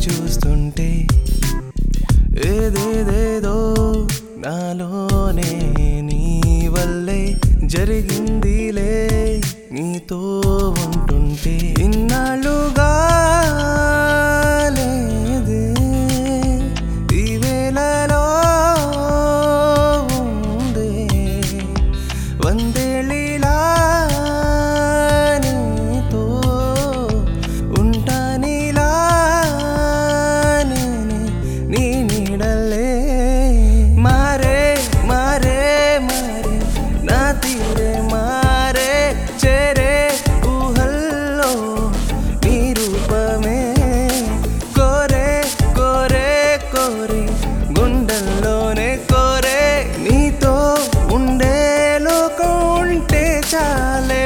చూస్తుంటే ఏదేదేదో నాలోనే నీ వల్లే జరిగిందిలే నీతో ఉంటుంటే ఇన్నాళ్ళుగా లేదే ఈ వేళలో ఉందే వందేళ్ళిలా నీతో ఉంటానిలా నేనే నీ నీడలే మారే మారే మారే నా తీరే మారే చేరే ఊహల్లో నీ రూపమే కోరే కోరే కోరే గుండెల్లోనే కోరే నీతో ఉండే లోకం ఉంటే చాలే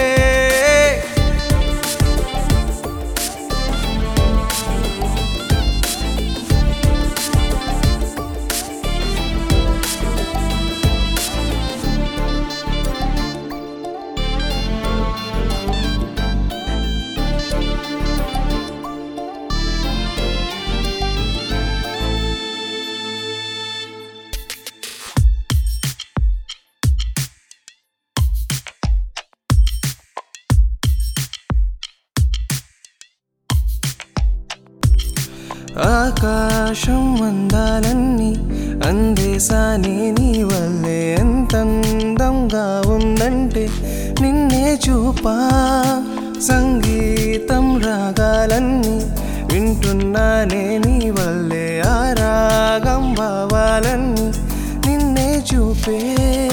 ఆకాశం అందాలన్నీ అందేశాని నీ వల్లే ఎంత అందంగా ఉందంటే నిన్నే చూపా సంగీతం రాగాలన్నీ వింటున్నానే నీ వల్లే ఆ రాగం భావాలన్నీ నిన్నే చూపే